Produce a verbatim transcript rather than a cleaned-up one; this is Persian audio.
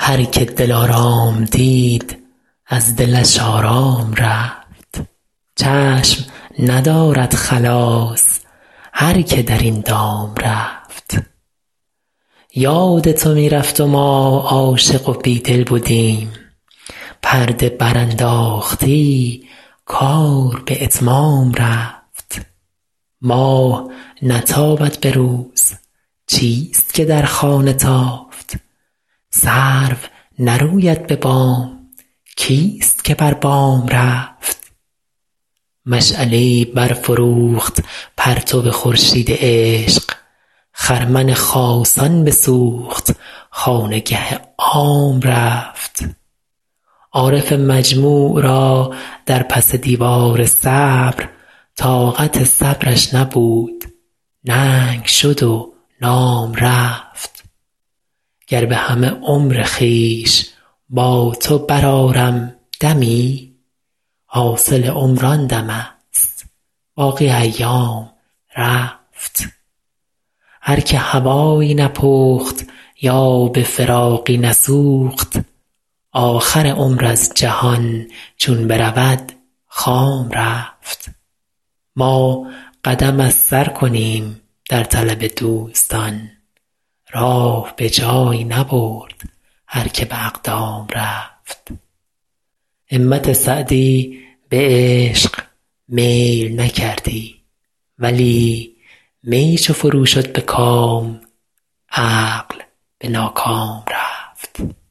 هر که دلارام دید از دلش آرام رفت. چشم ندارد خلاص هر که در این دام رفت. یاد تو می رفت و ما عاشق و بی دل بدیم، پرده برانداختی کار به اتمام رفت. ماه نتابد به روز چیست که در خانه تافت، سرو نروید به بام کیست که بر بام رفت. مشعله برفروخت پرتو خورشید عشق، خرمن خاصان بسوخت خانگه عام رفت. عارف مجموع را در پس دیوار صبر طاقت صبرش نبود، ننگ شد و نام رفت. گر به همه عمر خویش با تو برآرم دمی، حاصل عمر آن دم است باقی ایام رفت. هر که هوایی نپخت یا به فراقی نسوخت، آخر عمر از جهان چون برود خام رفت. ما قدم از سر کنیم در طلب دوستان، راه به جای نبرد هر که به اقدام رفت. همت سعدی به عشق میل نکردی، ولی می چو فرو شد به کام عقل به ناکام رفت.